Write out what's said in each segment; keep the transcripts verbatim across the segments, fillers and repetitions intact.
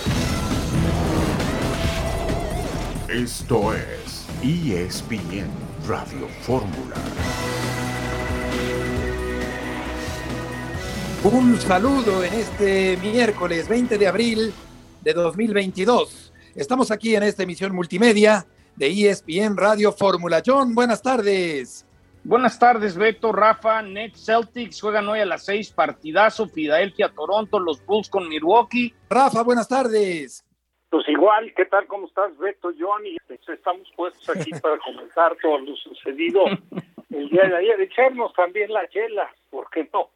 Esto es E S P N Radio Fórmula. Un saludo en este miércoles veinte de abril de dos mil veintidós. Estamos aquí en esta emisión multimedia de E S P N Radio Fórmula. John, buenas tardes. Buenas tardes, Beto, Rafa. Nets Celtics juegan hoy a las seis, partidazo. Filadelfia, Toronto, los Bulls con Milwaukee. Rafa, buenas tardes. Pues igual, ¿qué tal? ¿Cómo estás, Beto, John? Y estamos puestos aquí para comentar todo lo sucedido el día de ayer. Echarnos también la chela, ¿por qué no?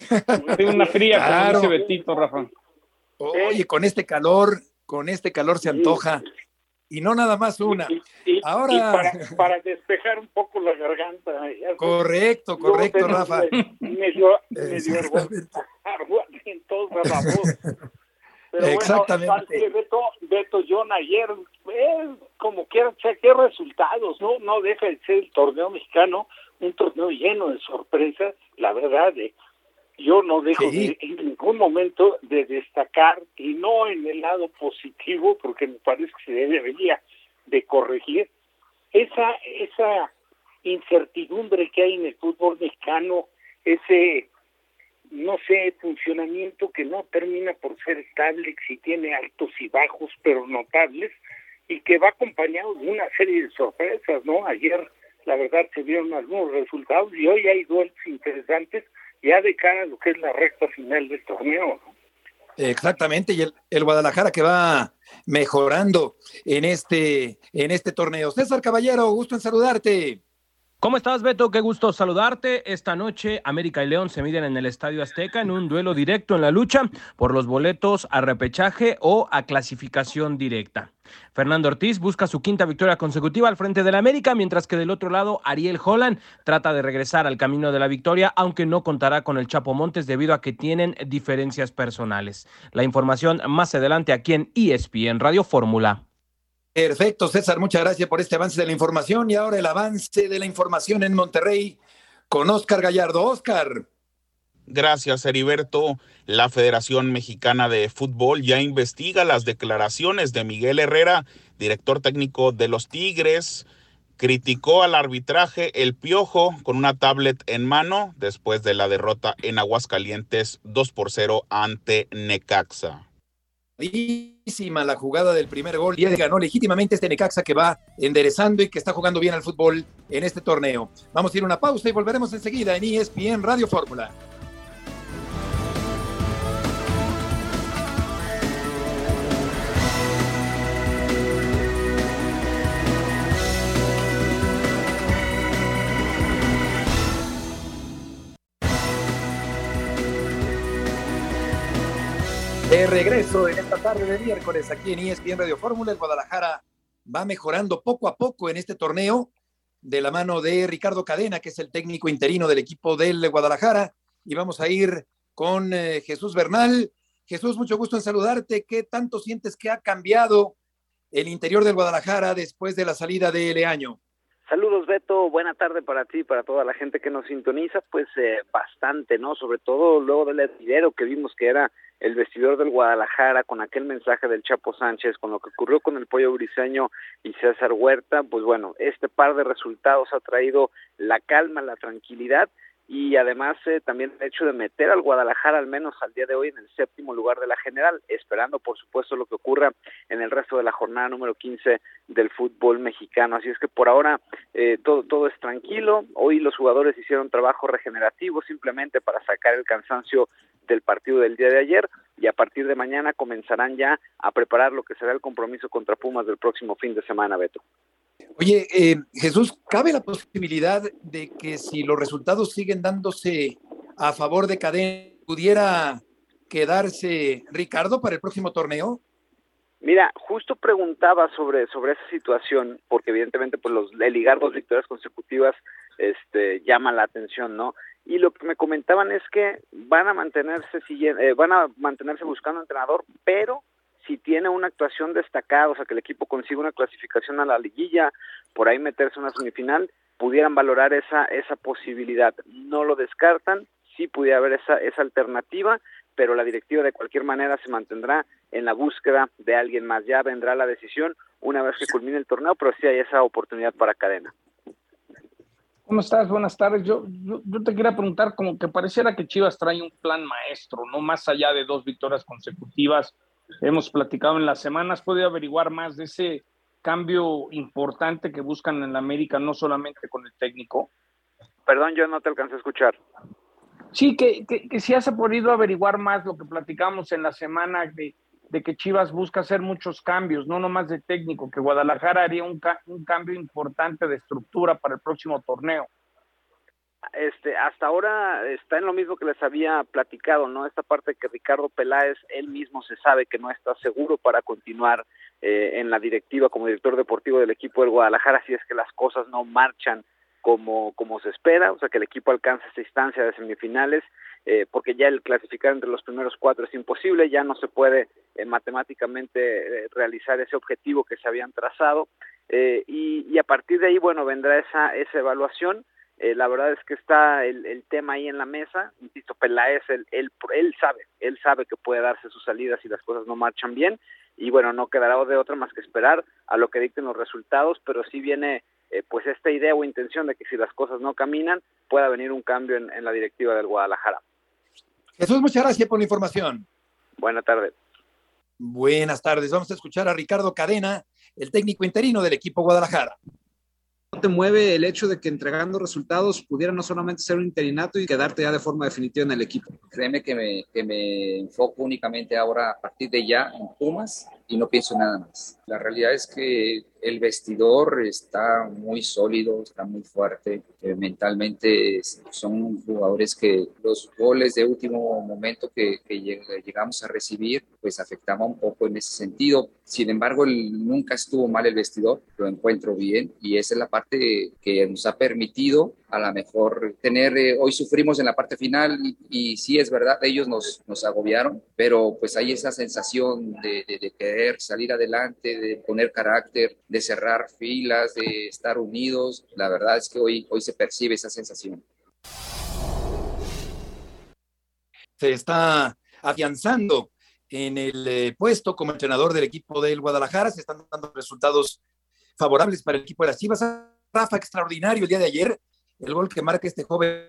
Una fría, claro. Como dice Betito, Rafa. Oye, con este calor, con este calor se antoja. Y no nada más una. Y, y, Ahora. y para, para despejar un poco la garganta. Correcto, correcto, Rafa. Medio, medio agua en toda la voz. Pero exactamente. Bueno, Beto, Beto, John, ayer, eh, como quiera, o sea, qué resultados, ¿no? No deja de ser el torneo mexicano un torneo lleno de sorpresas, la verdad, eh, yo no dejo sí. de, en ningún momento de destacar, y no en el lado positivo, porque me parece que se debería de corregir, esa, esa incertidumbre que hay en el fútbol mexicano, ese, no sé, funcionamiento que no termina por ser estable, que sí tiene altos y bajos, pero notables, y que va acompañado de una serie de sorpresas, ¿no? Ayer, la verdad, se vieron algunos resultados, y hoy hay duelos interesantes, ya de cara a lo que es la recta final del torneo, ¿no? Exactamente, y el, el Guadalajara que va mejorando en este, en este torneo. César Caballero, gusto en saludarte. ¿Cómo estás, Beto? Qué gusto saludarte. Esta noche América y León se miden en el Estadio Azteca en un duelo directo en la lucha por los boletos a repechaje o a clasificación directa. Fernando Ortiz busca su quinta victoria consecutiva al frente del América, mientras que del otro lado Ariel Holland trata de regresar al camino de la victoria, aunque no contará con el Chapo Montes debido a que tienen diferencias personales. La información más adelante aquí en E S P N Radio Fórmula. Perfecto, César, muchas gracias por este avance de la información. Y ahora el avance de la información en Monterrey con Óscar Gallardo. Óscar. Gracias, Heriberto. La Federación Mexicana de Fútbol ya investiga las declaraciones de Miguel Herrera, director técnico de los Tigres. Criticó al arbitraje El Piojo con una tablet en mano después de la derrota en Aguascalientes dos por cero ante Necaxa. La jugada del primer gol y ganó legítimamente este Necaxa que va enderezando y que está jugando bien al fútbol en este torneo. Vamos a ir a una pausa y volveremos enseguida en E S P N Radio Fórmula. De regreso en esta tarde de miércoles aquí en E S P N Radio Fórmula, el Guadalajara va mejorando poco a poco en este torneo de la mano de Ricardo Cadena, que es el técnico interino del equipo del Guadalajara, y vamos a ir con eh, Jesús Bernal. Jesús, mucho gusto en saludarte. ¿Qué tanto sientes que ha cambiado el interior del Guadalajara después de la salida de Leaño? Saludos, Beto, buena tarde para ti, para toda la gente que nos sintoniza, pues eh, bastante, ¿no? Sobre todo luego del hervidero que vimos que era el vestidor del Guadalajara, con aquel mensaje del Chapo Sánchez, con lo que ocurrió con el Pollo Briseño y César Huerta, pues bueno, este par de resultados ha traído la calma, la tranquilidad, y además eh, también el hecho de meter al Guadalajara al menos al día de hoy en el séptimo lugar de la general, esperando por supuesto lo que ocurra en el resto de la jornada número quince del fútbol mexicano. Así es que por ahora eh, todo, todo es tranquilo. Hoy los jugadores hicieron trabajo regenerativo simplemente para sacar el cansancio del partido del día de ayer, y a partir de mañana comenzarán ya a preparar lo que será el compromiso contra Pumas del próximo fin de semana, Beto. Oye, eh, Jesús, ¿cabe la posibilidad de que si los resultados siguen dándose a favor de Cadena, pudiera quedarse Ricardo para el próximo torneo? Mira, justo preguntaba sobre sobre esa situación, porque evidentemente pues los el ligar dos victorias consecutivas este llama la atención, ¿no? Y lo que me comentaban es que van a mantenerse eh, van a mantenerse buscando entrenador, pero si tiene una actuación destacada, o sea que el equipo consiga una clasificación a la liguilla, por ahí meterse a una semifinal, pudieran valorar esa esa posibilidad. No lo descartan, sí pudiera haber esa esa alternativa, pero la directiva de cualquier manera se mantendrá en la búsqueda de alguien más. Ya vendrá la decisión una vez que culmine el torneo, pero sí hay esa oportunidad para Cadena. ¿Cómo estás? Buenas tardes. Yo, yo, yo te quería preguntar, como que pareciera que Chivas trae un plan maestro, no más allá de dos victorias consecutivas. Hemos platicado en las semanas, ¿puede averiguar más de ese cambio importante que buscan en la América, no solamente con el técnico? Perdón, yo no te alcancé a escuchar. Sí, que, que, que si has podido averiguar más lo que platicamos en la semana de, de que Chivas busca hacer muchos cambios, no nomás de técnico, que Guadalajara haría un, ca- un cambio importante de estructura para el próximo torneo. Este, hasta ahora está en lo mismo que les había platicado, ¿no? Esta parte que Ricardo Peláez, él mismo se sabe que no está seguro para continuar eh, en la directiva como director deportivo del equipo del Guadalajara, si es que las cosas no marchan como, como se espera, o sea que el equipo alcance esa instancia de semifinales, eh, porque ya el clasificar entre los primeros cuatro es imposible, ya no se puede eh, matemáticamente eh, realizar ese objetivo que se habían trazado, eh, y, y a partir de ahí, bueno, vendrá esa, esa evaluación. Eh, la verdad es que está el, el tema ahí en la mesa, insisto, Peláez, él, él, él sabe, él sabe que puede darse sus salidas si las cosas no marchan bien, y bueno, no quedará de otra más que esperar a lo que dicten los resultados, pero sí viene eh, pues esta idea o intención de que si las cosas no caminan, pueda venir un cambio en, en la directiva del Guadalajara. Jesús, muchas gracias por la información. Buenas tardes. Buenas tardes. Vamos a escuchar a Ricardo Cadena, el técnico interino del equipo Guadalajara. No te mueve el hecho de que entregando resultados pudiera no solamente ser un interinato y quedarte ya de forma definitiva en el equipo. Créeme que me, que me enfoco únicamente ahora a partir de ya en Pumas y no pienso en nada más. La realidad es que el vestidor está muy sólido, está muy fuerte. Eh, mentalmente son jugadores que los goles de último momento que, que llegamos a recibir pues afectaba un poco en ese sentido. Sin embargo, el, nunca estuvo mal el vestidor, lo encuentro bien y esa es la parte que nos ha permitido a lo mejor tener, eh, hoy sufrimos en la parte final y, y sí es verdad, ellos nos, nos agobiaron, pero pues hay esa sensación de, de, de querer salir adelante, de poner carácter, de cerrar filas, de estar unidos. La verdad es que hoy, hoy se percibe esa sensación. Se está afianzando en el eh, puesto como entrenador del equipo del Guadalajara, se están dando resultados favorables para el equipo de las Chivas. Rafa, extraordinario el día de ayer, el gol que marca este joven.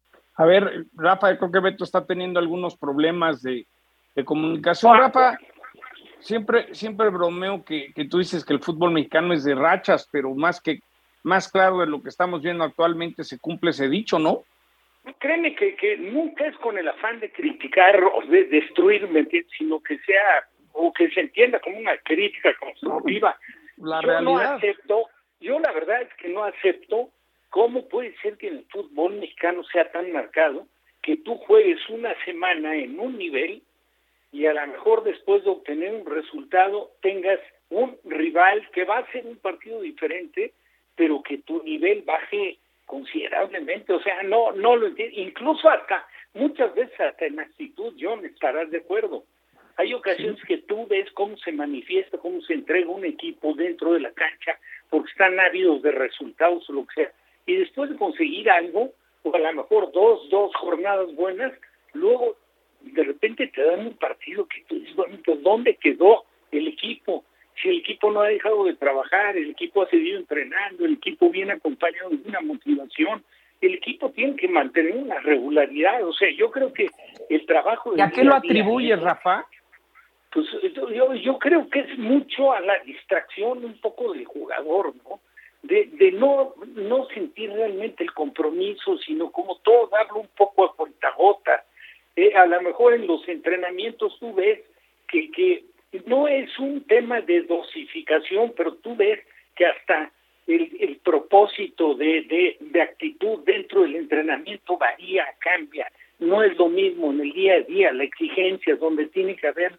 A ver, Rafa, creo que Beto está teniendo algunos problemas de, de comunicación. Rafa, siempre, siempre bromeo que, que tú dices que el fútbol mexicano es de rachas, pero más que más claro de lo que estamos viendo actualmente se cumple ese dicho, ¿no? Créeme que, que nunca es con el afán de criticar o de destruir, ¿me entiendes? Sino que sea, o que se entienda como una crítica constructiva. La yo realidad. no acepto, yo la verdad es que no acepto cómo puede ser que en el fútbol mexicano sea tan marcado que tú juegues una semana en un nivel y a lo mejor después de obtener un resultado tengas un rival que va a ser un partido diferente, pero que tu nivel baje considerablemente. O sea, no no lo entiendo. Incluso hasta, muchas veces hasta en actitud, John, estarás de acuerdo. Hay ocasiones que tú ves cómo se manifiesta, cómo se entrega un equipo dentro de la cancha, porque están ávidos de resultados o lo que sea. Y después de conseguir algo, o a lo mejor dos, dos jornadas buenas, luego de repente te dan un partido que tú dices, bueno, pues ¿dónde quedó el equipo? Si el equipo no ha dejado de trabajar, el equipo ha seguido entrenando, el equipo viene acompañado de una motivación, el equipo tiene que mantener una regularidad. O sea, yo creo que el trabajo... ¿Y a qué lo atribuyes, Rafa? Pues yo, yo creo que es mucho a la distracción un poco del jugador, ¿no? De, de no no sentir realmente el compromiso, sino como todo darlo un poco a cuentagotas. Eh, a lo mejor en los entrenamientos tú ves que, que no es un tema de dosificación, pero tú ves que hasta el, el propósito de, de, de actitud dentro del entrenamiento varía, cambia. No es lo mismo en el día a día, la exigencia, donde tiene que haber,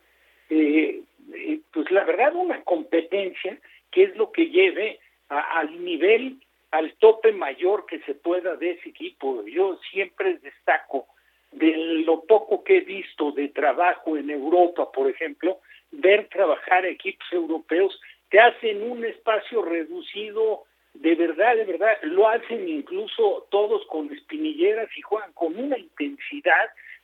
eh, eh, pues la verdad, una competencia que es lo que lleve a, al nivel, al tope mayor que se pueda de ese equipo. Yo siempre destaco de lo poco que he visto de trabajo en Europa, por ejemplo, ver trabajar equipos europeos, te hacen un espacio reducido, de verdad, de verdad, lo hacen incluso todos con espinilleras y juegan con una intensidad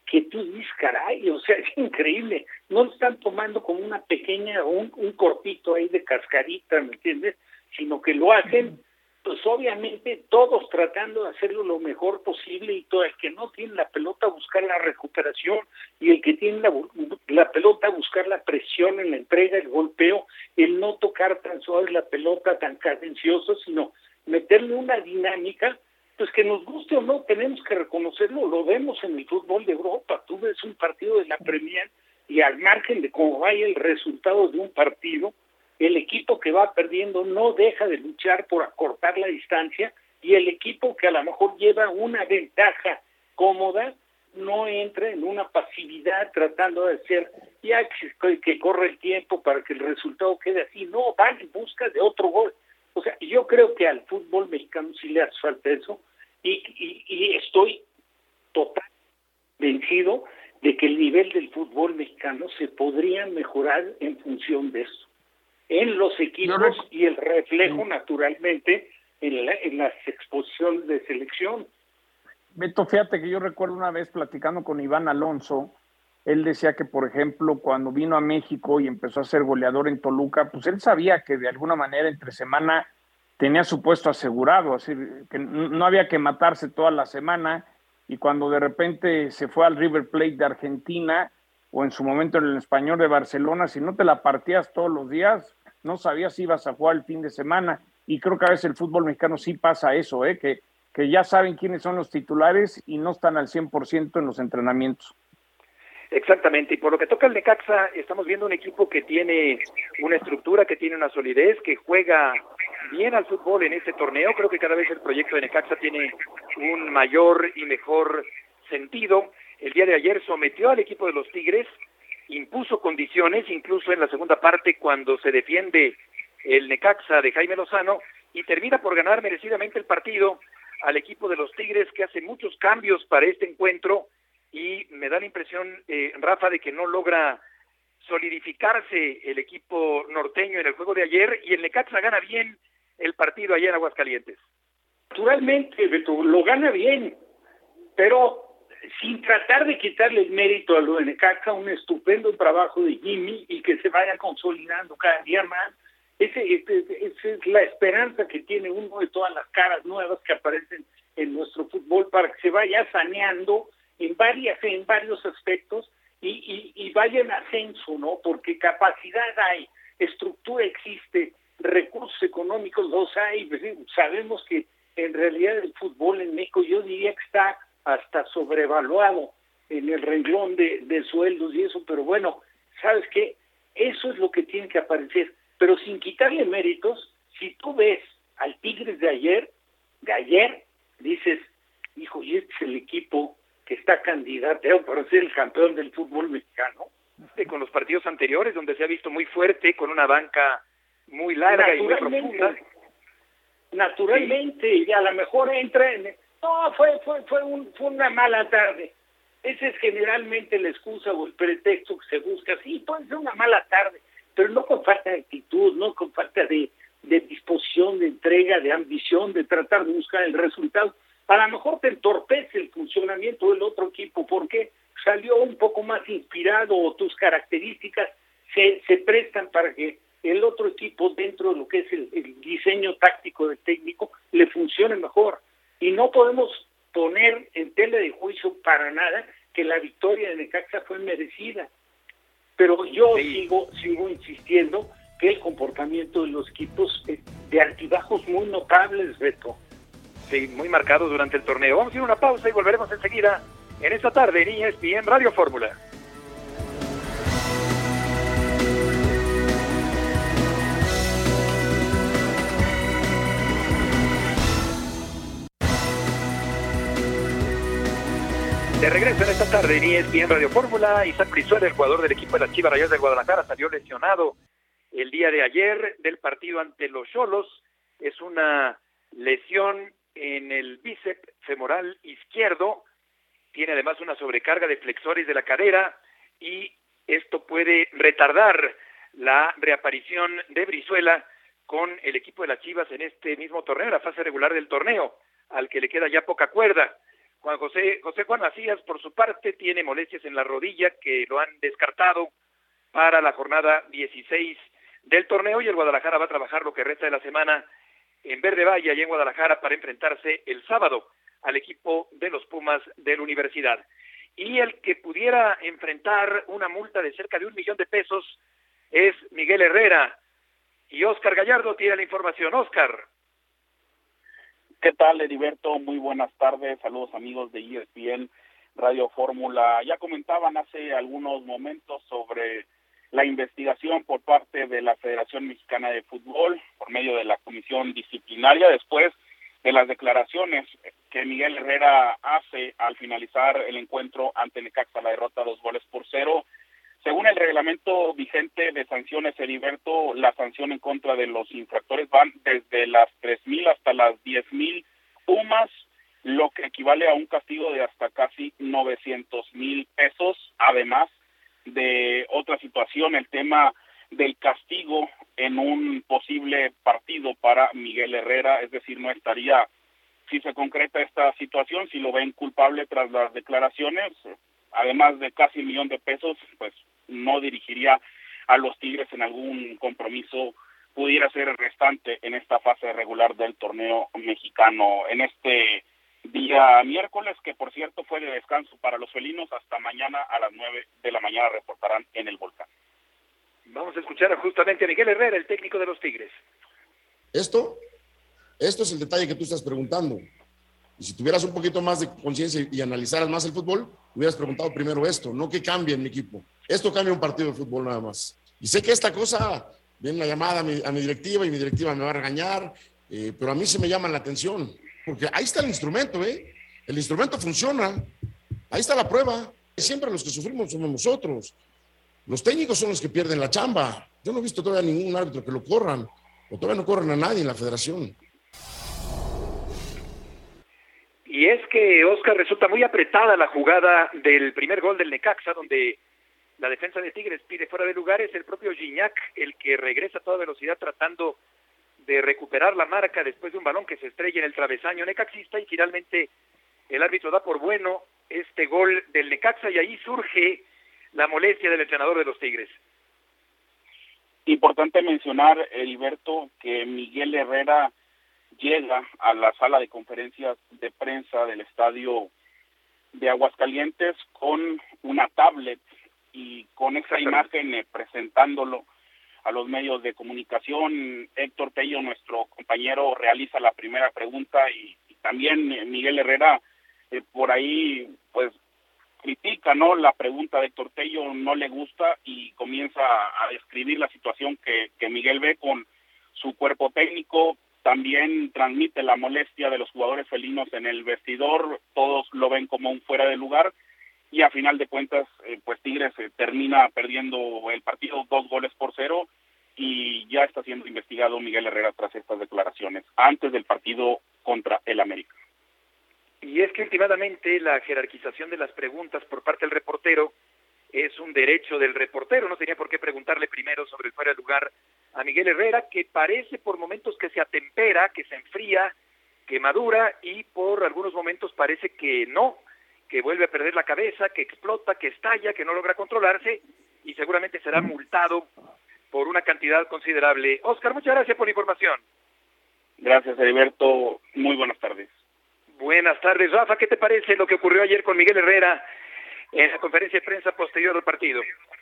que tú dices, caray, o sea, es increíble. No lo están tomando como una pequeña, un, un cortito ahí de cascarita, ¿me entiendes? Sino que lo hacen, pues obviamente todos tratando de hacerlo lo mejor posible, y todo el que no tiene la pelota buscar la recuperación, y el que tiene la, la pelota buscar la presión en la entrega, el golpeo, el no tocar tan suave la pelota, tan cadencioso, sino meterle una dinámica, pues que nos guste o no, tenemos que reconocerlo, lo vemos en el fútbol de Europa. Tú ves un partido de la Premier y al margen de cómo vaya el resultado de un partido, el equipo que va perdiendo no deja de luchar por acortar la distancia, y el equipo que a lo mejor lleva una ventaja cómoda no entra en una pasividad tratando de hacer ya que, que corre el tiempo para que el resultado quede así. No, van en busca de otro gol. O sea, yo creo que al fútbol mexicano sí le hace falta eso, y, y, y estoy total vencido de que el nivel del fútbol mexicano se podría mejorar en función de eso, en los equipos rec- y el reflejo sí. naturalmente en, la, en las exposiciones de selección. Beto, fíjate que yo recuerdo una vez platicando con Iván Alonso, él decía que, por ejemplo, cuando vino a México y empezó a ser goleador en Toluca, pues él sabía que de alguna manera entre semana tenía su puesto asegurado, así que no había que matarse toda la semana, y cuando de repente se fue al River Plate de Argentina, o en su momento en el Español de Barcelona, si no te la partías todos los días, no sabías si ibas a jugar el fin de semana, y creo que a veces el fútbol mexicano sí pasa eso, ¿eh? que, que ya saben quiénes son los titulares y no están al cien por ciento en los entrenamientos. Exactamente, y por lo que toca al Necaxa, estamos viendo un equipo que tiene una estructura, que tiene una solidez, que juega bien al fútbol en este torneo. Creo que cada vez el proyecto de Necaxa tiene un mayor y mejor sentido. El día de ayer sometió al equipo de los Tigres, impuso condiciones, incluso en la segunda parte cuando se defiende el Necaxa de Jaime Lozano, y termina por ganar merecidamente el partido al equipo de los Tigres, que hace muchos cambios para este encuentro, y me da la impresión, eh, Rafa, de que no logra solidificarse el equipo norteño en el juego de ayer, y el Necaxa gana bien el partido ayer en Aguascalientes. Naturalmente, Beto, lo gana bien, pero sin tratar de quitarle el mérito a lo de Necaxa, un estupendo trabajo de Jimmy, y que se vaya consolidando cada día más. Ese, ese, esa es la esperanza que tiene uno de todas las caras nuevas que aparecen en nuestro fútbol, para que se vaya saneando en varias, en varios aspectos, y, y, y vaya en ascenso, ¿no? Porque capacidad hay, estructura existe, recursos económicos los hay. Sabemos que en realidad el fútbol en México, yo diría que está hasta sobrevaluado en el renglón de, de sueldos y eso, pero bueno, ¿sabes qué? Eso es lo que tiene que aparecer, pero sin quitarle méritos. Si tú ves al Tigres de ayer, de ayer, dices, hijo, y este es el equipo que está candidato para ser el campeón del fútbol mexicano. Con los partidos anteriores, donde se ha visto muy fuerte, con una banca muy larga y muy profunda. Naturalmente, sí. Y a lo mejor entra en... No, fue fue fue, un, fue una mala tarde. Esa es generalmente la excusa o el pretexto que se busca. Sí, puede ser una mala tarde, pero no con falta de actitud, no con falta de, de disposición, de entrega, de ambición, de tratar de buscar el resultado. A lo mejor te entorpece el funcionamiento del otro equipo porque salió un poco más inspirado, o tus características se, se prestan para que el otro equipo, dentro de lo que es el, el diseño táctico del técnico, le funcione mejor. Y no podemos poner en tela de juicio para nada que la victoria de Necaxa fue merecida. Pero yo sí. sigo sigo insistiendo que el comportamiento de los equipos es de altibajos muy notables, Beto. Sí, muy marcado durante el torneo. Vamos a ir a una pausa y volveremos enseguida en esta tarde en E S P N Radio Fórmula. De regreso en esta tarde en E S P N Radio Fórmula, Isaac Brizuela, el jugador del equipo de las Chivas Rayadas de Guadalajara, salió lesionado el día de ayer del partido ante los Xolos. Es una lesión en el bíceps femoral izquierdo, tiene además una sobrecarga de flexores de la cadera, y esto puede retardar la reaparición de Brizuela con el equipo de las Chivas en este mismo torneo, en la fase regular del torneo, al que le queda ya poca cuerda. Juan José, José Juan Macías, por su parte, tiene molestias en la rodilla que lo han descartado para la jornada dieciséis del torneo, y el Guadalajara va a trabajar lo que resta de la semana en Verde Valle, allá en Guadalajara, para enfrentarse el sábado al equipo de los Pumas de la Universidad. Y el que pudiera enfrentar una multa de cerca de un millón de pesos es Miguel Herrera. Y Oscar Gallardo tiene la información. Oscar. ¿Qué tal, Heriberto? Muy buenas tardes. Saludos, amigos de E S P N Radio Fórmula. Ya comentaban hace algunos momentos sobre la investigación por parte de la Federación Mexicana de Fútbol por medio de la Comisión Disciplinaria después de las declaraciones que Miguel Herrera hace al finalizar el encuentro ante Necaxa, la derrota dos goles por cero. Según el reglamento vigente de sanciones, Heriberto, la sanción en contra de los infractores van desde las tres mil hasta las diez mil pumas, lo que equivale a un castigo de hasta casi novecientos mil pesos, además de otra situación, el tema del castigo en un posible partido para Miguel Herrera, es decir, no estaría, si se concreta esta situación, si lo ven culpable tras las declaraciones, además de casi un millón de pesos, pues no dirigiría a los Tigres en algún compromiso, pudiera ser el restante en esta fase regular del torneo mexicano. En este día miércoles, que por cierto fue de descanso para los felinos, hasta mañana a las nueve de la mañana reportarán en el Volcán. Vamos a escuchar justamente a Miguel Herrera, el técnico de los Tigres. Esto, esto es el detalle que tú estás preguntando. Y si tuvieras un poquito más de conciencia y analizaras más el fútbol, hubieras preguntado primero esto, no que cambie en mi equipo. Esto cambia un partido de fútbol nada más. Y sé que esta cosa, viene la llamada a mi, a mi directiva y mi directiva me va a regañar, eh, pero a mí se me llama la atención. Porque ahí está el instrumento, ¿eh? El instrumento funciona. Ahí está la prueba. Siempre los que sufrimos somos nosotros. Los técnicos son los que pierden la chamba. Yo no he visto todavía ningún árbitro que lo corran. O todavía no corran a nadie en la federación. Y es que, Oscar, resulta muy apretada la jugada del primer gol del Necaxa, donde la defensa de Tigres pide fuera de lugar. Es el propio Gignac el que regresa a toda velocidad tratando de recuperar la marca después de un balón que se estrella en el travesaño necaxista, y finalmente el árbitro da por bueno este gol del Necaxa, y ahí surge la molestia del entrenador de los Tigres. Importante mencionar, Heriberto, que Miguel Herrera llega a la sala de conferencias de prensa del estadio de Aguascalientes con una tablet y con esa imagen eh, presentándolo a los medios de comunicación. Héctor Tello, nuestro compañero, realiza la primera pregunta y, y también eh, Miguel Herrera eh, por ahí pues critica, ¿no? La pregunta de Héctor Tello, no le gusta y comienza a describir la situación que, que Miguel ve con su cuerpo técnico. También transmite la molestia de los jugadores felinos en el vestidor, todos lo ven como un fuera de lugar, y a final de cuentas, eh, pues Tigres eh, termina perdiendo el partido dos goles por cero, y ya está siendo investigado Miguel Herrera tras estas declaraciones, antes del partido contra el América. Y es que últimamente la jerarquización de las preguntas por parte del reportero es un derecho del reportero, no tenía por qué preguntarle primero sobre el fuera de lugar a Miguel Herrera, que parece por momentos que se atempera, que se enfría, que madura, y por algunos momentos parece que no, que vuelve a perder la cabeza, que explota, que estalla, que no logra controlarse, y seguramente será multado por una cantidad considerable. Oscar, muchas gracias por la información. Gracias, Heriberto. Muy buenas tardes. Buenas tardes, Rafa. ¿Qué te parece lo que ocurrió ayer con Miguel Herrera en la conferencia de prensa posterior al partido?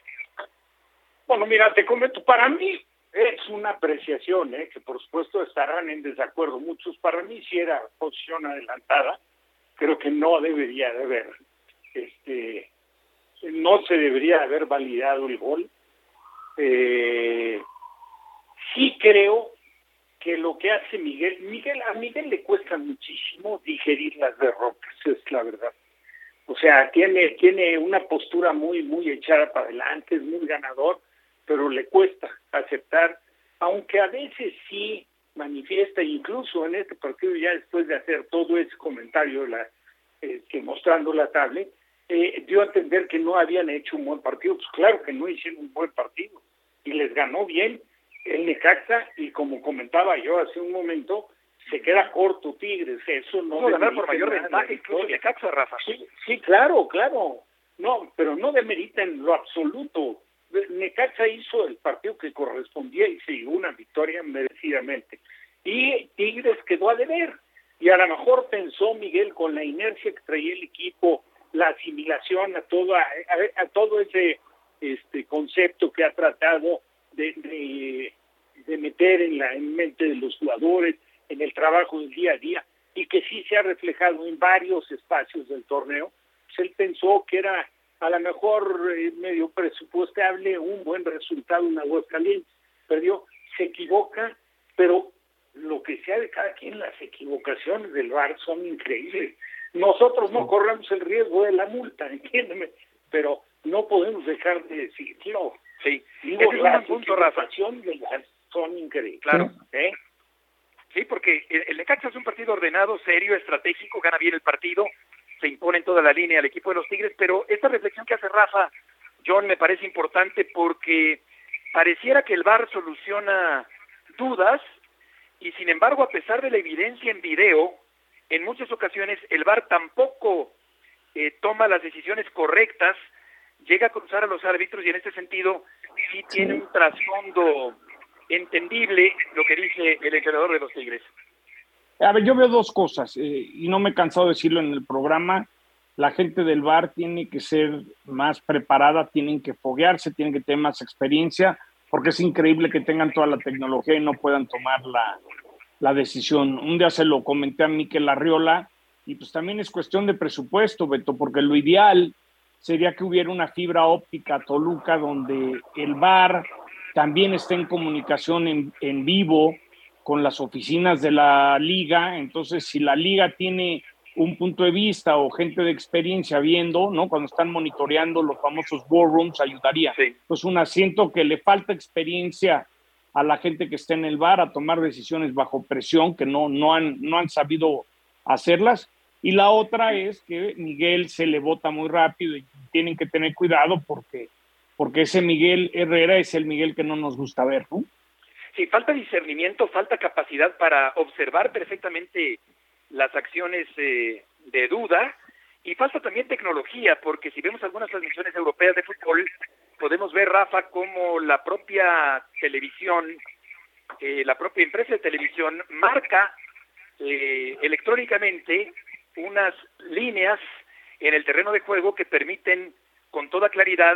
Bueno, mira, te comento, para mí es una apreciación, ¿eh? Que por supuesto estarán en desacuerdo muchos. Para mí sí era posición adelantada. Creo que no debería de haber, este, no se debería haber validado el gol. Eh, sí creo que lo que hace Miguel, Miguel, a Miguel le cuesta muchísimo digerir las derrotas, es la verdad. O sea, tiene, tiene una postura muy, muy echada para adelante, es muy ganador, pero le cuesta aceptar, aunque a veces sí manifiesta, incluso en este partido, ya después de hacer todo ese comentario, la, eh, que mostrando la tablet, eh, dio a entender que no habían hecho un buen partido. Pues claro que no hicieron un buen partido, y les ganó bien el Necaxa, y como comentaba yo hace un momento, se queda corto Tigres, eso no Pudo ganar por demerita mayor nada ventaja la incluso victoria. Necaxa, Rafa. Sí, sí, claro, claro. No, pero no demerita en lo absoluto. Necaxa hizo el partido que correspondía y se llevó una victoria merecidamente. Y Tigres quedó a deber. Y a lo mejor pensó Miguel, con la inercia que traía el equipo, la asimilación a todo, a, a, a todo ese este concepto que ha tratado de, de, de meter en la en mente de los jugadores, en el trabajo del día a día, y que sí se ha reflejado en varios espacios del torneo. Pues él pensó que era a lo mejor eh, medio presupuestable un buen resultado en Aguascalientes. Perdió, se equivoca, pero lo que sea de cada quien, las equivocaciones del V A R son increíbles. Nosotros no corremos el riesgo de la multa, entiéndeme, pero no podemos dejar de decirlo. Sí, digo, ese es un las buen punto, Rafa. equivocaciones del V A R son increíbles. Claro. ¿Eh? Sí, porque el, el Necaxa es un partido ordenado, serio, estratégico, gana bien el partido, se impone en toda la línea al equipo de los Tigres, pero esta reflexión que hace Rafa, John, me parece importante porque pareciera que el V A R soluciona dudas y sin embargo, a pesar de la evidencia en video, en muchas ocasiones el V A R tampoco eh, toma las decisiones correctas, llega a cruzar a los árbitros y en este sentido sí tiene un trasfondo entendible lo que dice el entrenador de los Tigres. A ver, yo veo dos cosas, eh, y no me he cansado de decirlo en el programa. La gente del V A R tiene que ser más preparada, tienen que foguearse, tienen que tener más experiencia, porque es increíble que tengan toda la tecnología y no puedan tomar la, la decisión. Un día se lo comenté a Mikel Arriola, y pues también es cuestión de presupuesto, Beto, porque lo ideal sería que hubiera una fibra óptica a Toluca donde el V A R también esté en comunicación en, en vivo con las oficinas de la liga. Entonces, si la liga tiene un punto de vista o gente de experiencia viendo, ¿no? Cuando están monitoreando los famosos war rooms, ayudaría. Sí. Pues un asiento que le falta experiencia a la gente que está en el V A R a tomar decisiones bajo presión, que no, no, han, no han sabido hacerlas. Y la otra es que Miguel se le bota muy rápido y tienen que tener cuidado porque, porque ese Miguel Herrera es el Miguel que no nos gusta ver, ¿no? Sí, falta discernimiento, falta capacidad para observar perfectamente las acciones eh, de duda y falta también tecnología, porque si vemos algunas transmisiones europeas de fútbol, podemos ver, Rafa, cómo la propia televisión, eh, la propia empresa de televisión marca eh, electrónicamente unas líneas en el terreno de juego que permiten con toda claridad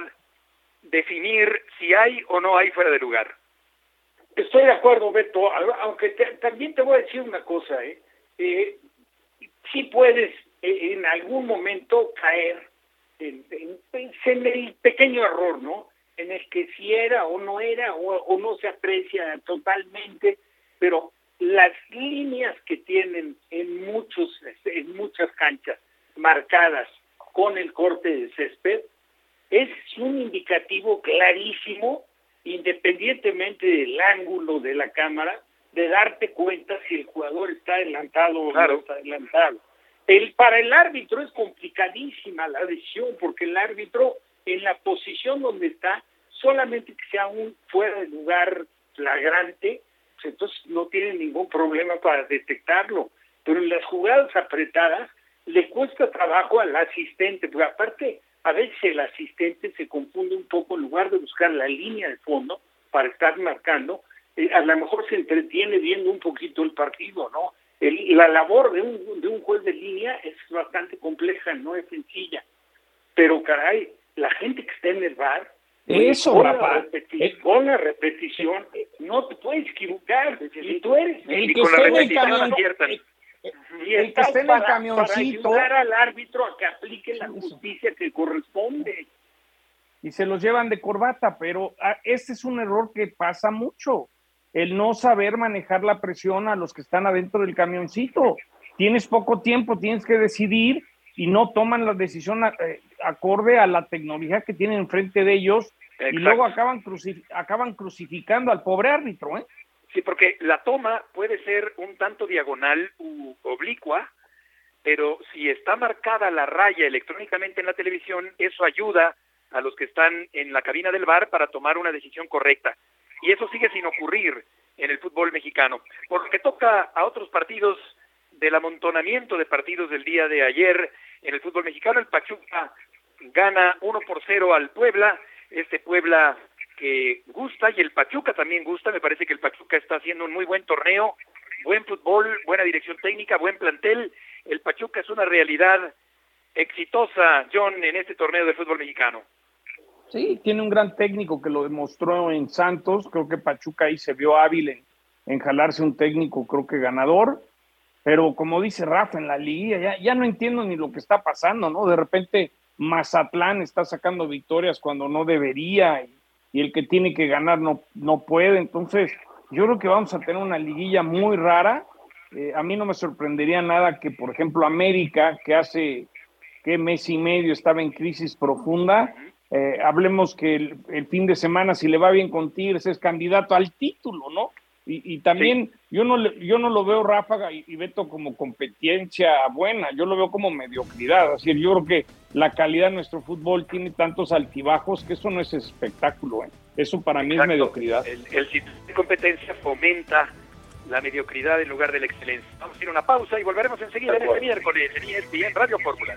definir si hay o no hay fuera de lugar. Estoy de acuerdo, Beto, aunque te, también te voy a decir una cosa, ¿eh? eh sí puedes eh, en algún momento caer en, en, en el pequeño error, ¿no? En el que si era o no era o, o no se aprecia totalmente, pero las líneas que tienen en muchos en muchas canchas marcadas con el corte de césped es un indicativo clarísimo, independientemente del ángulo de la cámara, de darte cuenta si el jugador está adelantado o claro. no está adelantado. El, para el árbitro es complicadísima la decisión, porque el árbitro en la posición donde está, solamente que sea un fuera de lugar flagrante, pues entonces no tiene ningún problema para detectarlo. Pero en las jugadas apretadas le cuesta trabajo al asistente, porque aparte a veces el asistente se confunde un poco, en lugar de buscar la línea de fondo para estar marcando, eh, a lo mejor se entretiene viendo un poquito el partido, ¿no? El, la labor de un, de un juez de línea es bastante compleja, no es sencilla. Pero caray, la gente que está en el V A R, Eso, con, Rafa. la repetición, con la repetición, no te puedes equivocar. Y tú eres el y que con la esté en el repetición camión, aciertan. el, y el que estás esté en el para, camioncito, para ayudar al árbitro a que aplique la justicia que corresponde. y se los llevan de corbata, pero ah, este es un error que pasa mucho, el no saber manejar la presión a los que están adentro del camioncito. Tienes poco tiempo, tienes que decidir y no toman la decisión eh, acorde a la tecnología que tienen enfrente de ellos. Exacto. Y luego acaban, crucif acaban crucificando al pobre árbitro, ¿eh? Sí, porque la toma puede ser un tanto diagonal u oblicua, pero si está marcada la raya electrónicamente en la televisión, eso ayuda a los que están en la cabina del V A R para tomar una decisión correcta. Y eso sigue sin ocurrir. en el fútbol mexicano. Por lo que toca a otros partidos del amontonamiento de partidos del día de ayer en el fútbol mexicano, el Pachuca gana uno por cero al Puebla, este Puebla que gusta y el Pachuca también gusta. Me parece que el Pachuca está haciendo un muy buen torneo, buen fútbol, buena dirección técnica, buen plantel. El Pachuca es una realidad exitosa, John, en este torneo de fútbol mexicano. Sí, tiene un gran técnico que lo demostró en Santos. Creo que Pachuca ahí se vio hábil en, en jalarse un técnico, creo que ganador. Pero como dice Rafa, en la liguilla ya, ya no entiendo ni lo que está pasando, ¿no? De repente Mazatlán está sacando victorias cuando no debería y, y el que tiene que ganar no, no puede. Entonces, yo creo que vamos a tener una liguilla muy rara. Eh, a mí no me sorprendería nada que, por ejemplo, América, que hace que mes y medio estaba en crisis profunda, eh, hablemos que el, el fin de semana, si le va bien con Tigres, es candidato al título, ¿no? Y, y también sí. yo, no, yo no lo veo, Ráfaga y, y Beto, como competencia buena, yo lo veo como mediocridad. Es decir, yo creo que la calidad de nuestro fútbol tiene tantos altibajos que eso no es espectáculo, ¿eh? Eso para Exacto. mí es mediocridad. El, el sistema de competencia fomenta la mediocridad en lugar de la excelencia. Vamos a ir a una pausa y volveremos enseguida en este miércoles en E S P N Radio Fórmula.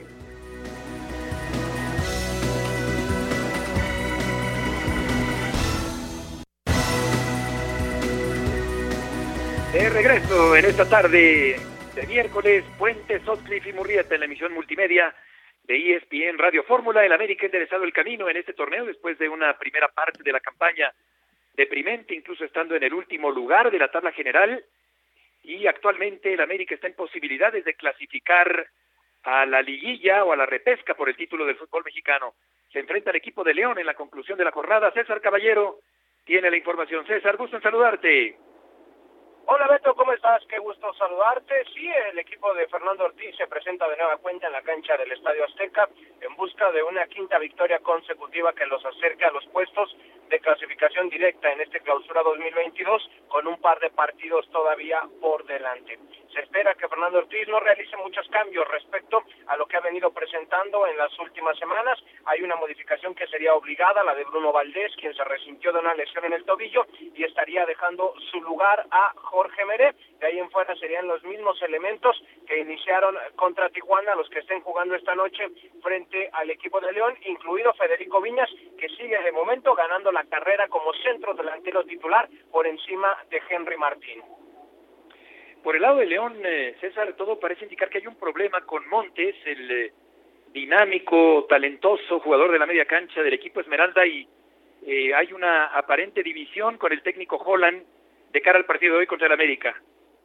De regreso en esta tarde de miércoles, Puente, Sotcliffe y Murrieta en la emisión multimedia de E S P N Radio Fórmula. El América ha enderezado el camino en este torneo después de una primera parte de la campaña deprimente, incluso estando en el último lugar de la tabla general, y actualmente el América está en posibilidades de clasificar a la liguilla o a la repesca por el título del fútbol mexicano. Se enfrenta al equipo de León en la conclusión de la jornada. César Caballero tiene la información. César, gusto en saludarte. Hola Beto, ¿cómo estás? Qué gusto saludarte. Sí, el equipo de Fernando Ortiz se presenta de nueva cuenta en la cancha del Estadio Azteca en busca de una quinta victoria consecutiva que los acerque a los puestos de clasificación directa en este clausura dos mil veintidós, con un par de partidos todavía por delante. Se espera que Fernando Ortiz no realice muchos cambios respecto a lo que ha venido presentando en las últimas semanas. Hay una modificación que sería obligada, la de Bruno Valdés, quien se resintió de una lesión en el tobillo y estaría dejando su lugar a Jorge Meré. De ahí en fuera serían los mismos elementos que iniciaron contra Tijuana, los que estén jugando esta noche frente al equipo de León, incluido Federico Viñas, que sigue de momento ganando la carrera como centro delantero titular por encima de Henry Martín. Por el lado de León, eh, César, todo parece indicar que hay un problema con Montes, el eh, dinámico, talentoso jugador de la media cancha del equipo Esmeralda, y eh, hay una aparente división con el técnico Holland de cara al partido de hoy contra el América.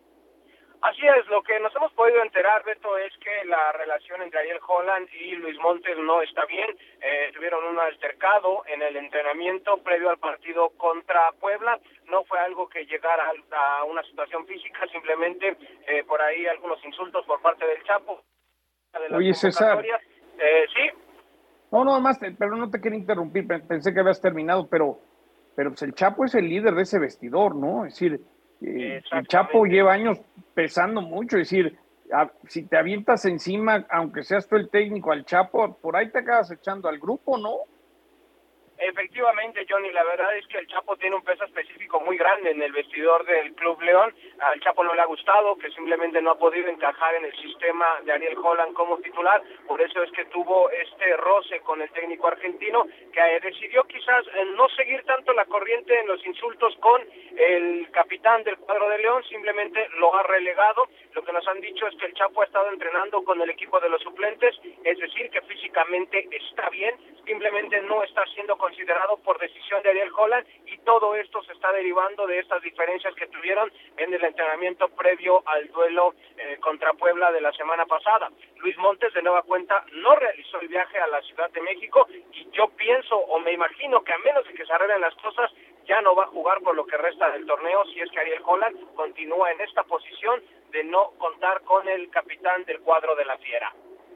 Así es, lo que nos hemos podido enterar, Beto, es que la relación entre Ariel Holland y Luis Montes no está bien. Eh, tuvieron un altercado en el entrenamiento previo al partido contra Puebla. No fue algo que llegara a una situación física, simplemente eh, por ahí algunos insultos por parte del Chapo. De Oye, César. Eh, ¿Sí? No, no, más, pero no te quería interrumpir, pensé que habías terminado, pero, pero pues el Chapo es el líder de ese vestidor, ¿no? Es decir, eh, el Chapo lleva años pesando mucho, es decir, a, si te avientas encima, aunque seas tú el técnico, al Chapo, por ahí te acabas echando al grupo, ¿no? Efectivamente, Johnny, la verdad es que el Chapo tiene un peso específico muy grande en el vestidor del Club León. Al Chapo no le ha gustado, que simplemente no ha podido encajar en el sistema de Ariel Holland como titular, por eso es que tuvo este roce con el técnico argentino, que decidió quizás no seguir tanto la corriente en los insultos con el capitán del cuadro de León, simplemente lo ha relegado. Lo que nos han dicho es que el Chapo ha estado entrenando con el equipo de los suplentes, es decir, que físicamente está bien, simplemente no está siendo considerado por decisión de Ariel Holland, y todo esto se está derivando de estas diferencias que tuvieron en el entrenamiento previo al duelo eh, contra Puebla de la semana pasada. Luis Montes, de nueva cuenta, no realizó el viaje a la Ciudad de México, y yo pienso o me imagino que a menos de que se arreglen las cosas, ya no va a jugar por lo que resta del torneo si es que Ariel Holland continúa en esta posición de no contar con el capitán del cuadro de la Fiera.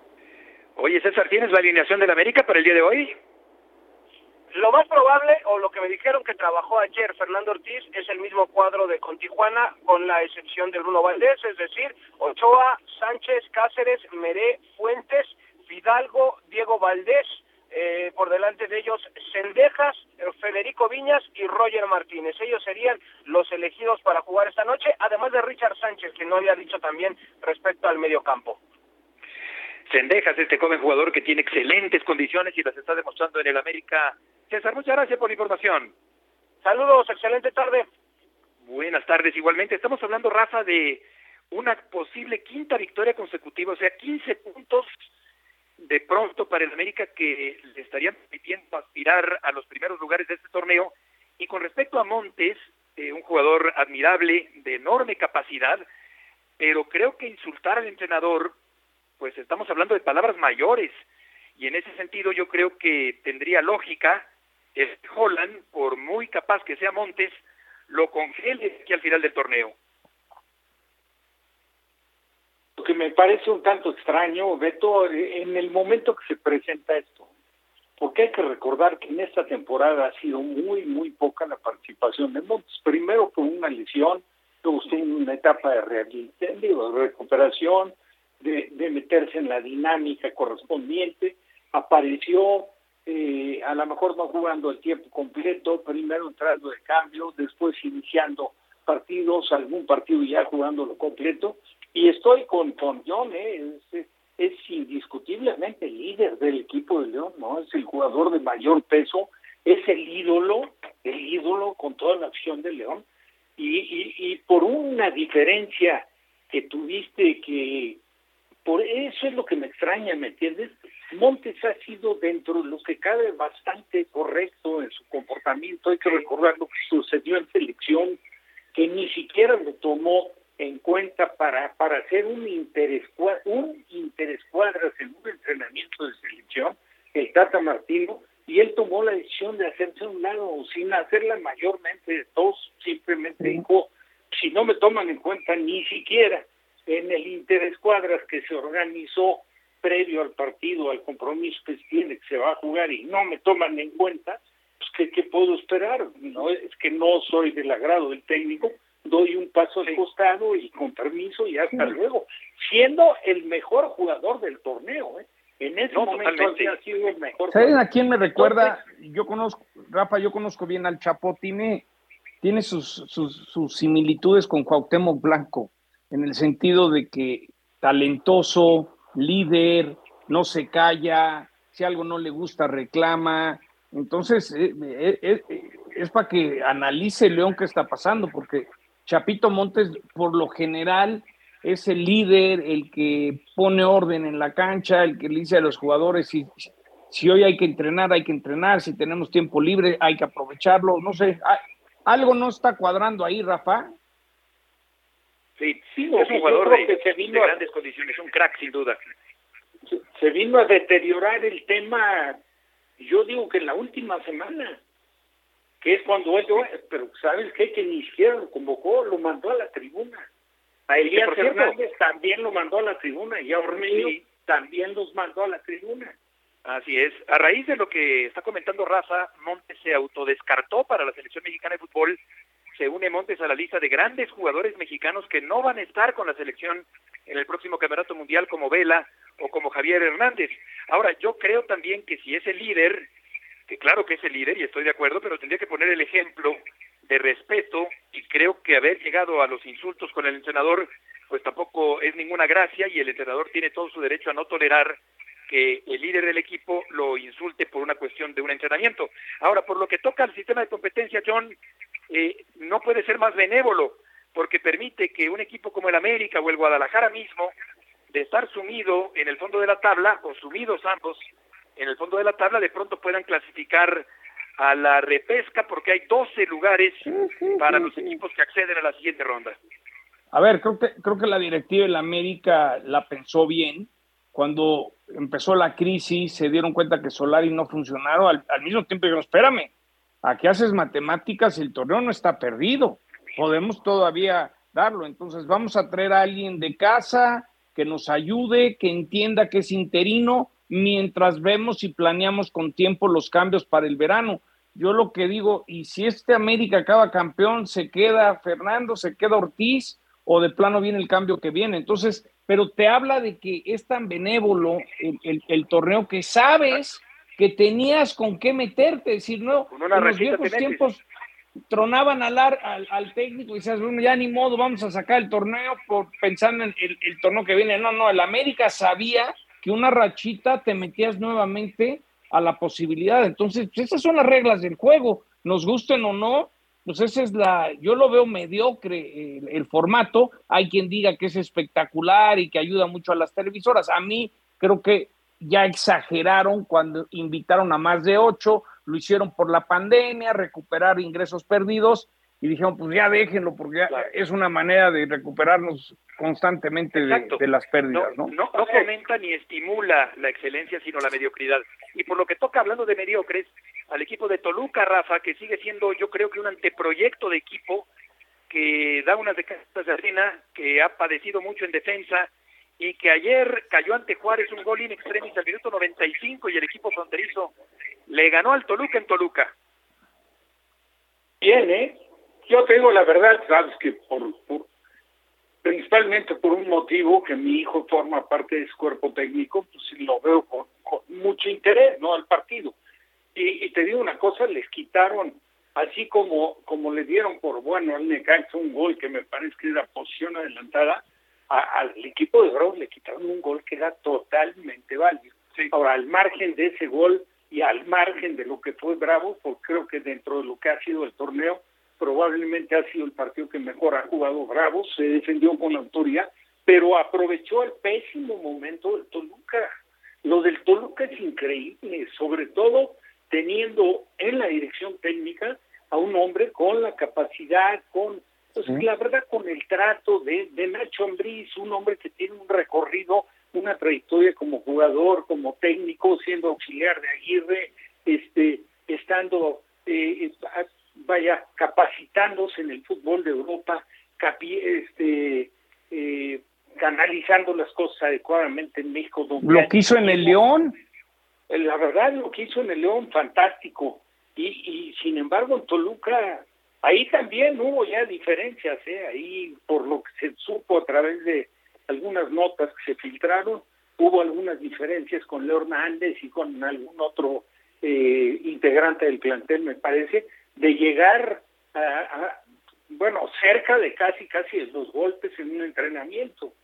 Oye, César, ¿tienes la alineación del América para el día de hoy? Lo más probable, o lo que me dijeron que trabajó ayer Fernando Ortiz, es el mismo cuadro de con Tijuana, con la excepción de Bruno Valdés, es decir, Ochoa, Sánchez, Cáceres, Meré, Fuentes, Fidalgo, Diego Valdés, eh, por delante de ellos Cendejas, Federico Viñas y Roger Martínez. Ellos serían los elegidos para jugar esta noche, además de Richard Sánchez, que no había dicho también respecto al mediocampo. Cendejas, este joven jugador que tiene excelentes condiciones y las está demostrando en el América. César, muchas gracias por la información. Saludos, excelente tarde. Buenas tardes, igualmente. Estamos hablando, Rafa, de una posible quinta victoria consecutiva, o sea, quince puntos de pronto para el América que le estarían permitiendo aspirar a los primeros lugares de este torneo. Y con respecto a Montes, eh, un jugador admirable, de enorme capacidad, pero creo que insultar al entrenador, pues estamos hablando de palabras mayores, y en ese sentido yo creo que tendría lógica el Holland, por muy capaz que sea Montes, lo congele aquí al final del torneo. Lo que me parece un tanto extraño, Beto, en el momento que se presenta esto, porque hay que recordar que en esta temporada ha sido muy, muy poca la participación de Montes. Primero con una lesión, luego estuvo en una etapa de rehabilitación, de recuperación, De, de meterse en la dinámica correspondiente, apareció eh, a lo mejor no jugando el tiempo completo, primero entrando de cambio, después iniciando partidos, algún partido ya jugándolo completo, y estoy con, con John, eh, es, es indiscutiblemente el líder del equipo de León, ¿no? Es el jugador de mayor peso, es el ídolo, el ídolo con toda la acción de León, y, y, y por una diferencia que tuviste que por eso es lo que me extraña, ¿me entiendes? Montes ha sido, dentro de lo que cabe, bastante correcto en su comportamiento. Hay que recordar lo que sucedió en selección, que ni siquiera lo tomó en cuenta para, para hacer un interescuadras, un interescuadras en un entrenamiento de selección, el Tata Martino, y él tomó la decisión de hacerse a un lado, sin hacerla mayormente de todos, simplemente dijo, si no me toman en cuenta ni siquiera en el interescuadras que se organizó previo al partido, al compromiso que se tiene, que se va a jugar, y no me toman en cuenta, pues ¿qué, qué puedo esperar? No es que no soy del agrado del técnico, doy un paso al costado y con permiso y hasta sí. luego, siendo el mejor jugador del torneo, ¿eh? En ese no, momento ha sido el mejor. ¿Saben a quién me recuerda? Yo conozco, Rafa, yo conozco bien al Chapo, tiene, tiene sus, sus, sus similitudes con Cuauhtémoc Blanco, en el sentido de que talentoso, líder, no se calla, si algo no le gusta reclama. Entonces eh, eh, eh, es para que analice León qué está pasando, porque Chapito Montes por lo general es el líder, el que pone orden en la cancha, el que le dice a los jugadores si, si hoy hay que entrenar, hay que entrenar, si tenemos tiempo libre hay que aprovecharlo, no sé, algo no está cuadrando ahí, Rafa. Sí, sí, es un jugador de, que se vino de grandes a, condiciones, un crack sin duda. Se vino a deteriorar el tema, yo digo que en la última semana, que es cuando él, pero ¿sabes qué? Que ni siquiera lo convocó, lo mandó a la tribuna. A Elías Hernández también lo mandó a la tribuna, y a Ormeño sí. también los mandó a la tribuna. Así es. A raíz de lo que está comentando Rafa, Montes se autodescartó para la selección mexicana de fútbol. Se une Montes a la lista de grandes jugadores mexicanos que no van a estar con la selección en el próximo Campeonato Mundial, como Vela o como Javier Hernández. Ahora, yo creo también que si es el líder, que claro que es el líder y estoy de acuerdo, pero tendría que poner el ejemplo de respeto, y creo que haber llegado a los insultos con el entrenador pues tampoco es ninguna gracia, y el entrenador tiene todo su derecho a no tolerar que el líder del equipo lo insulte por una cuestión de un entrenamiento. Ahora, por lo que toca al sistema de competencia, John, eh, no puede ser más benévolo, porque permite que un equipo como el América o el Guadalajara mismo, de estar sumido en el fondo de la tabla, o sumidos ambos en el fondo de la tabla, de pronto puedan clasificar a la repesca, porque hay doce lugares para los equipos que acceden a la siguiente ronda. A ver, creo que, creo que la directiva de la América la pensó bien. Cuando empezó la crisis, se dieron cuenta que Solari no funcionaron, al, al mismo tiempo dijeron, espérame, aquí haces matemáticas y el torneo no está perdido, podemos todavía darlo, entonces vamos a traer a alguien de casa que nos ayude, que entienda que es interino, mientras vemos y planeamos con tiempo los cambios para el verano. Yo lo que digo, y si este América acaba campeón, se queda Fernando, se queda Ortiz, o de plano viene el cambio que viene. Entonces, pero te habla de que es tan benévolo el, el, el torneo, que sabes que que tenías con qué meterte, es decir, no, con una en los rachita viejos te metes. tiempos tronaban al, ar, al, al técnico y decías, bueno, ya ni modo, vamos a sacar el torneo por pensando en el, el torneo que viene. No, no, el América sabía que una rachita te metías nuevamente a la posibilidad. Entonces, pues esas son las reglas del juego, nos gusten o no, pues esa es la, yo lo veo mediocre el, el formato. Hay quien diga que es espectacular y que ayuda mucho a las televisoras. A mí creo que ya exageraron cuando invitaron a más de ocho, lo hicieron por la pandemia, recuperar ingresos perdidos, y dijeron, pues ya déjenlo, porque ya claro. es una manera de recuperarnos constantemente de, de las pérdidas, ¿no? No, no, no fomenta ni estimula la excelencia, sino la mediocridad. Y por lo que toca, hablando de mediocres, al equipo de Toluca, Rafa, que sigue siendo, yo creo que un anteproyecto de equipo, que da unas de casas de arena, que ha padecido mucho en defensa, y que ayer cayó ante Juárez un gol in extremis al minuto noventa y cinco, y el equipo fronterizo le ganó al Toluca en Toluca. Bien, ¿eh? Yo te digo la verdad, sabes que por, por principalmente por un motivo, que mi hijo forma parte de su cuerpo técnico, pues lo veo con, con mucho interés, ¿no?, al partido. Y, y te digo una cosa, les quitaron, así como como le dieron por bueno al Necaxa un gol que me parece que era posición adelantada, a, al equipo de Bravos le quitaron un gol que era totalmente válido. Sí. Ahora, al margen de ese gol y al margen de lo que fue Bravos, porque creo que dentro de lo que ha sido el torneo, probablemente ha sido el partido que mejor ha jugado Bravos, se defendió con autoridad, pero aprovechó el pésimo momento del Toluca. Lo del Toluca es increíble, sobre todo teniendo en la dirección técnica a un hombre con la capacidad, con, pues, ¿sí?, la verdad, con el trato de, de Nacho Ambriz, un hombre que tiene un recorrido, una trayectoria como jugador, como técnico, siendo auxiliar de Aguirre, este, estando... Eh, vaya, capacitándose en el fútbol de Europa, capi, este, eh, canalizando las cosas adecuadamente en México. Lo que hizo en el León. La verdad, lo que hizo en el León, fantástico. Y, y sin embargo, en Toluca, ahí también hubo ya diferencias, ¿eh? Ahí, por lo que se supo a través de algunas notas que se filtraron, hubo algunas diferencias con Leo Hernández y con algún otro eh, integrante del plantel, me parece, de llegar a, a, bueno, cerca de casi, casi los golpes en un entrenamiento.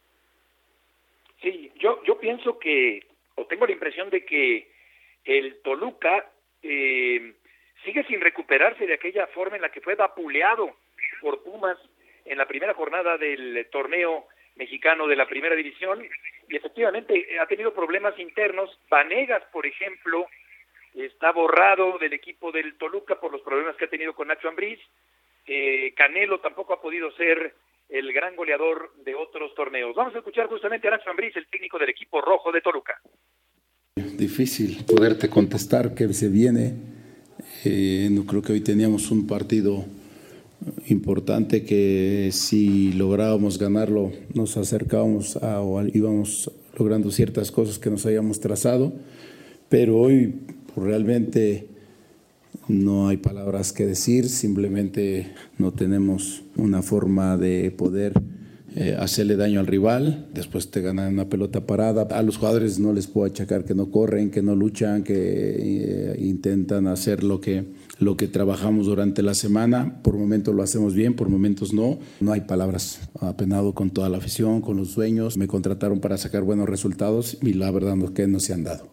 Sí, yo, yo pienso que, o tengo la impresión de que el Toluca eh, sigue sin recuperarse de aquella forma en la que fue vapuleado por Pumas en la primera jornada del torneo mexicano de la primera división, y efectivamente ha tenido problemas internos. Vanegas, por ejemplo, está borrado del equipo del Toluca por los problemas que ha tenido con Nacho Ambriz. Eh, Canelo tampoco ha podido ser el gran goleador de otros torneos. Vamos a escuchar justamente a Nacho Ambriz, el técnico del equipo rojo de Toluca. Difícil poderte contestar qué se viene. Eh, no creo que hoy teníamos un partido importante que si lográbamos ganarlo nos acercábamos a, o íbamos logrando ciertas cosas que nos habíamos trazado, pero hoy realmente no hay palabras que decir, simplemente no tenemos una forma de poder eh, hacerle daño al rival. Después te ganan una pelota parada. A los jugadores no les puedo achacar que no corren, que no luchan, que eh, intentan hacer lo que, lo que trabajamos durante la semana. Por momentos lo hacemos bien, por momentos no. No hay palabras. Apenado con toda la afición, con los dueños. Me contrataron para sacar buenos resultados y la verdad es que no se han dado.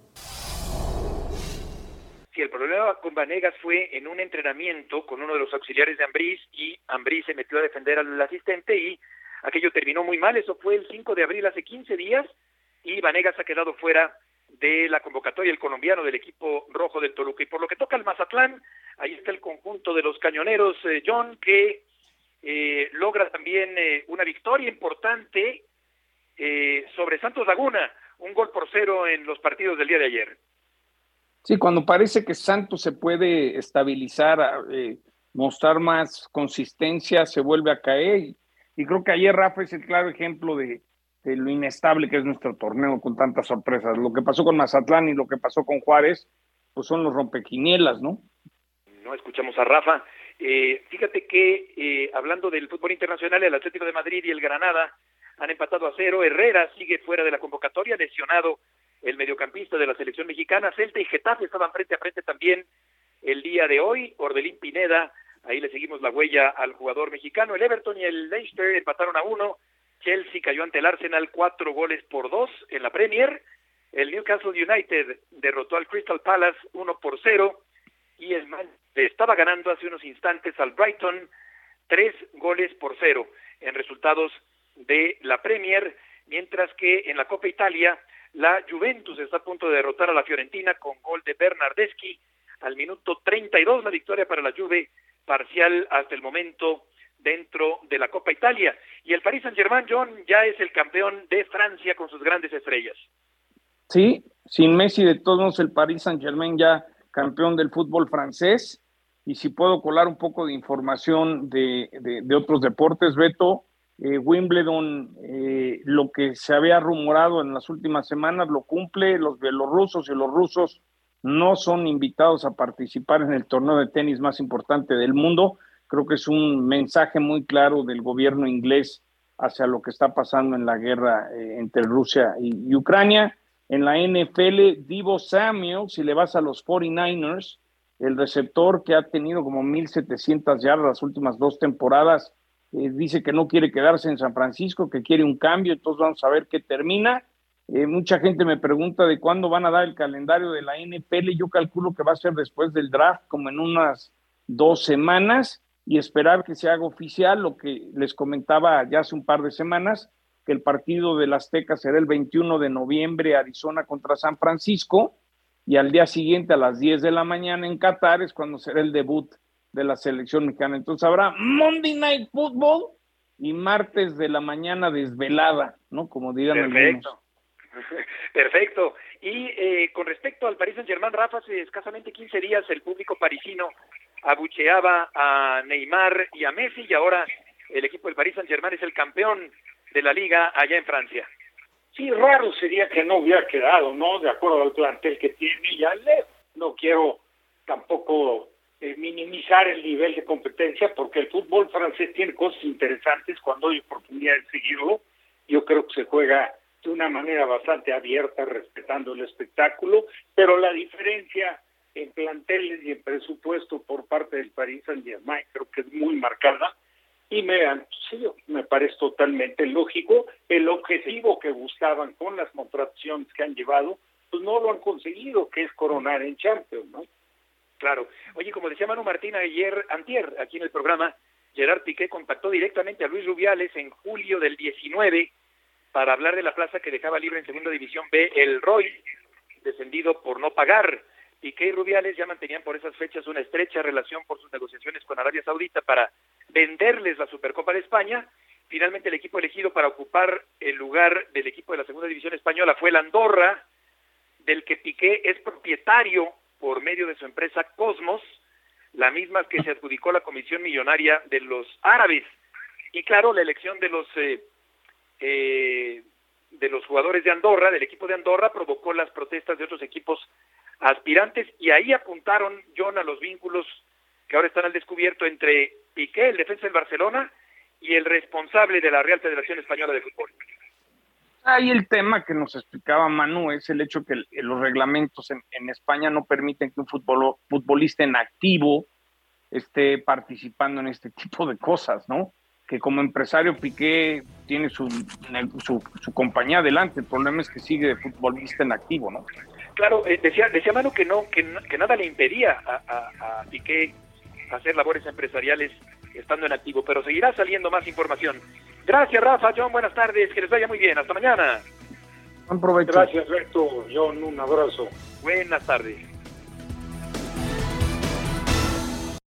Sí, el problema con Vanegas fue en un entrenamiento con uno de los auxiliares de Ambriz, y Ambriz se metió a defender al asistente y aquello terminó muy mal. Eso fue el cinco de abril, hace quince días, y Vanegas ha quedado fuera de la convocatoria, el colombiano del equipo rojo del Toluca. Y por lo que toca al Mazatlán, ahí está el conjunto de los cañoneros, eh, John, que eh, logra también eh, una victoria importante eh, sobre Santos Laguna, un gol por cero en los partidos del día de ayer. Sí, cuando parece que Santos se puede estabilizar, eh, mostrar más consistencia, se vuelve a caer. Y, y creo que ayer, Rafa, es el claro ejemplo de, de lo inestable que es nuestro torneo con tantas sorpresas. Lo que pasó con Mazatlán y lo que pasó con Juárez, pues son los rompequinielas, ¿no? No escuchamos a Rafa. Eh, fíjate que, eh, hablando del fútbol internacional, el Atlético de Madrid y el Granada han empatado a cero. Herrera sigue fuera de la convocatoria, lesionado el mediocampista de la selección mexicana. Celta y Getafe estaban frente a frente también el día de hoy. Orbelín Pineda, ahí le seguimos la huella al jugador mexicano. El Everton y el Leicester empataron a uno. Chelsea cayó ante el Arsenal cuatro goles por dos en la Premier. El Newcastle United derrotó al Crystal Palace uno por cero. Y el Manchester estaba ganando hace unos instantes al Brighton tres goles por cero en resultados de la Premier. Mientras que en la Copa Italia, la Juventus está a punto de derrotar a la Fiorentina con gol de Bernardeschi al minuto treinta y dos, la victoria para la Juve, parcial hasta el momento dentro de la Copa Italia. Y el Paris Saint-Germain, John, ya es el campeón de Francia con sus grandes estrellas. Sí, sin Messi, de todos modos, el Paris Saint-Germain ya campeón del fútbol francés. Y si puedo colar un poco de información de, de, de otros deportes, Beto, eh, Wimbledon, eh, lo que se había rumorado en las últimas semanas lo cumple. Los bielorrusos y los rusos no son invitados a participar en el torneo de tenis más importante del mundo. Creo que es un mensaje muy claro del gobierno inglés hacia lo que está pasando en la guerra eh, entre Rusia y, y Ucrania. En la N F L, Deebo Samuel, si le vas a los cuarenta y nueve ers, el receptor que ha tenido como mil setecientas yardas las últimas dos temporadas, eh, dice que no quiere quedarse en San Francisco, que quiere un cambio, entonces vamos a ver qué termina. Eh, mucha gente me pregunta de cuándo van a dar el calendario de la N F L. Yo calculo que va a ser después del draft, como en unas dos semanas, y esperar que se haga oficial lo que les comentaba ya hace un par de semanas, que el partido del Azteca será el veintiuno de noviembre, Arizona contra San Francisco, y al día siguiente a las diez de la mañana en Qatar es cuando será el debut de la selección mexicana. Entonces habrá Monday Night Football y martes de la mañana desvelada, ¿no? Como dirán Perfecto. algunos. Perfecto. Y eh, con respecto al Paris Saint-Germain, Rafa, hace escasamente quince días el público parisino abucheaba a Neymar y a Messi, y ahora el equipo del Paris Saint-Germain es el campeón de la liga allá en Francia. Sí, raro sería que no hubiera quedado, ¿no? De acuerdo al plantel que tiene, ya le, no quiero tampoco eh, minimizar el nivel de competencia, porque el fútbol francés tiene cosas interesantes cuando hay oportunidad de seguirlo. Yo creo que se juega de una manera bastante abierta, respetando el espectáculo, pero la diferencia en planteles y en presupuesto por parte del Paris Saint-Germain creo que es muy marcada. Y me, sí, me parece totalmente lógico. El objetivo que buscaban con las contrataciones que han llevado, pues no lo han conseguido, que es coronar en Champions, ¿no? Claro. Oye, como decía Manu Martín ayer, antier, aquí en el programa, Gerard Piqué contactó directamente a Luis Rubiales en julio del diecinueve para hablar de la plaza que dejaba libre en Segunda División B el Roy, descendido por no pagar. Piqué y Rubiales ya mantenían por esas fechas una estrecha relación por sus negociaciones con Arabia Saudita para venderles la Supercopa de España. Finalmente el equipo elegido para ocupar el lugar del equipo de la Segunda División Española fue el Andorra, del que Piqué es propietario por medio de su empresa Cosmos, la misma que se adjudicó la comisión millonaria de los árabes. Y claro, la elección de los eh, eh, de los jugadores de Andorra, del equipo de Andorra, provocó las protestas de otros equipos aspirantes, y ahí apuntaron, John, a los vínculos que ahora están al descubierto entre Piqué, el defensa del Barcelona, y el responsable de la Real Federación Española de Fútbol. Ahí el tema que nos explicaba Manu es el hecho que el, los reglamentos en, en España no permiten que un futbol, futbolista en activo esté participando en este tipo de cosas, ¿no? Que como empresario Piqué tiene su, su, su compañía adelante, el problema es que sigue de futbolista en activo, ¿no? Claro, eh, decía decía Manu que no que, que nada le impedía a, a, a Piqué hacer labores empresariales estando en activo, pero seguirá saliendo más información. Gracias, Rafa, John, buenas tardes, que les vaya muy bien, hasta mañana. Buen provecho. Gracias, Beto, John, un abrazo. Buenas tardes.